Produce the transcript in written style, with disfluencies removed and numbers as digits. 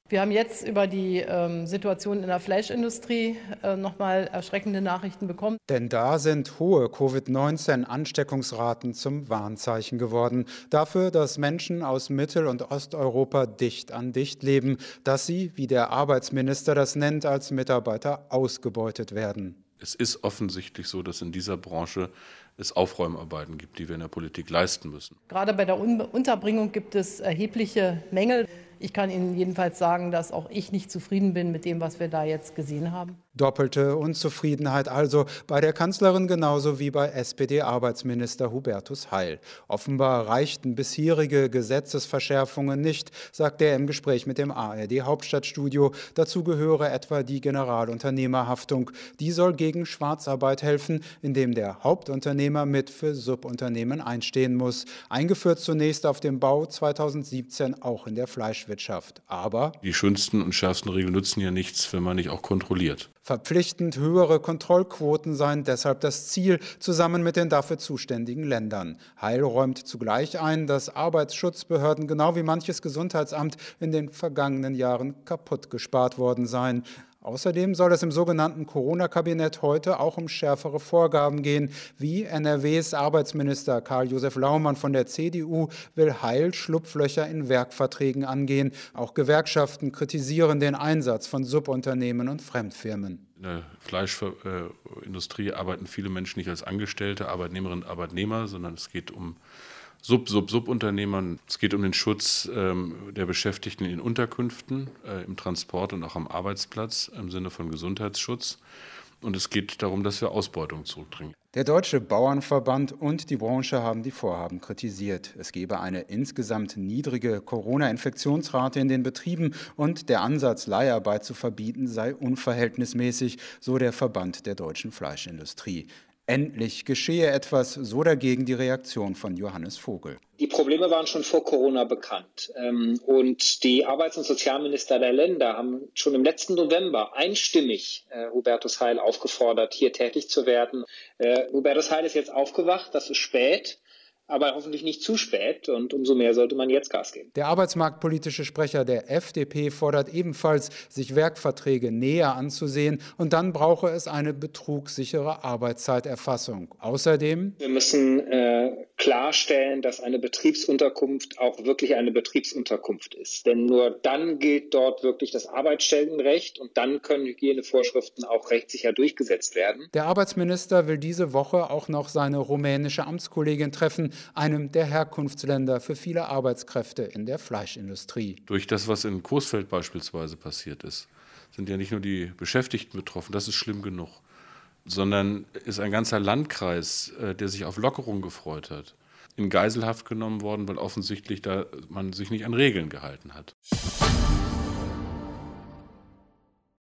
Wir haben jetzt über die Situation in der Fleischindustrie nochmal erschreckende Nachrichten bekommen. Denn da sind hohe Covid-19-Ansteckungsraten zum Warnzeichen geworden. Dafür, dass Menschen aus Mittel- und Osteuropa dicht an dicht leben, dass sie, wie der Arbeitsminister das nennt, als Mitarbeiter ausgebeutet werden. Es ist offensichtlich so, dass in dieser Branche es Aufräumarbeiten gibt, die wir in der Politik leisten müssen. Gerade bei der Unterbringung gibt es erhebliche Mängel. Ich kann Ihnen jedenfalls sagen, dass auch ich nicht zufrieden bin mit dem, was wir da jetzt gesehen haben. Doppelte Unzufriedenheit also bei der Kanzlerin genauso wie bei SPD-Arbeitsminister Hubertus Heil. Offenbar reichten bisherige Gesetzesverschärfungen nicht, sagt er im Gespräch mit dem ARD-Hauptstadtstudio. Dazu gehöre etwa die Generalunternehmerhaftung. Die soll gegen Schwarzarbeit helfen, indem der Hauptunternehmer mit für Subunternehmen einstehen muss. Eingeführt zunächst auf dem Bau, 2017 auch in der Fleischwirtschaft. Aber die schönsten und schärfsten Regeln nützen ja nichts, wenn man nicht auch kontrolliert. Verpflichtend höhere Kontrollquoten seien deshalb das Ziel, zusammen mit den dafür zuständigen Ländern. Heil räumt zugleich ein, dass Arbeitsschutzbehörden genau wie manches Gesundheitsamt in den vergangenen Jahren kaputt gespart worden seien. Außerdem soll es im sogenannten Corona-Kabinett heute auch um schärfere Vorgaben gehen. Wie NRWs Arbeitsminister Karl-Josef Laumann von der CDU will Heil Schlupflöcher in Werkverträgen angehen. Auch Gewerkschaften kritisieren den Einsatz von Subunternehmen und Fremdfirmen. In der Fleischindustrie arbeiten viele Menschen nicht als Angestellte, Arbeitnehmerinnen und Arbeitnehmer, sondern es geht um Subunternehmern. Es geht um den Schutz der Beschäftigten in Unterkünften, im Transport und auch am Arbeitsplatz im Sinne von Gesundheitsschutz. Und es geht darum, dass wir Ausbeutung zurückdrängen. Der Deutsche Bauernverband und die Branche haben die Vorhaben kritisiert. Es gebe eine insgesamt niedrige Corona-Infektionsrate in den Betrieben und der Ansatz, Leiharbeit zu verbieten, sei unverhältnismäßig, so der Verband der deutschen Fleischindustrie. Endlich geschehe etwas, so dagegen die Reaktion von Johannes Vogel. Die Probleme waren schon vor Corona bekannt. Und die Arbeits- und Sozialminister der Länder haben schon im letzten November einstimmig Hubertus Heil aufgefordert, hier tätig zu werden. Hubertus Heil ist jetzt aufgewacht, das ist spät. Aber hoffentlich nicht zu spät und umso mehr sollte man jetzt Gas geben. Der arbeitsmarktpolitische Sprecher der FDP fordert ebenfalls, sich Werkverträge näher anzusehen und dann brauche es eine betrugssichere Arbeitszeiterfassung. Außerdem: Wir müssen klarstellen, dass eine Betriebsunterkunft auch wirklich eine Betriebsunterkunft ist. Denn nur dann gilt dort wirklich das Arbeitsstellenrecht und dann können Hygienevorschriften auch rechtssicher durchgesetzt werden. Der Arbeitsminister will diese Woche auch noch seine rumänische Amtskollegin treffen, einem der Herkunftsländer für viele Arbeitskräfte in der Fleischindustrie. Durch das, was in Coesfeld beispielsweise passiert ist, sind ja nicht nur die Beschäftigten betroffen, das ist schlimm genug, sondern ist ein ganzer Landkreis, der sich auf Lockerung gefreut hat, in Geiselhaft genommen worden, weil offensichtlich man sich nicht an Regeln gehalten hat.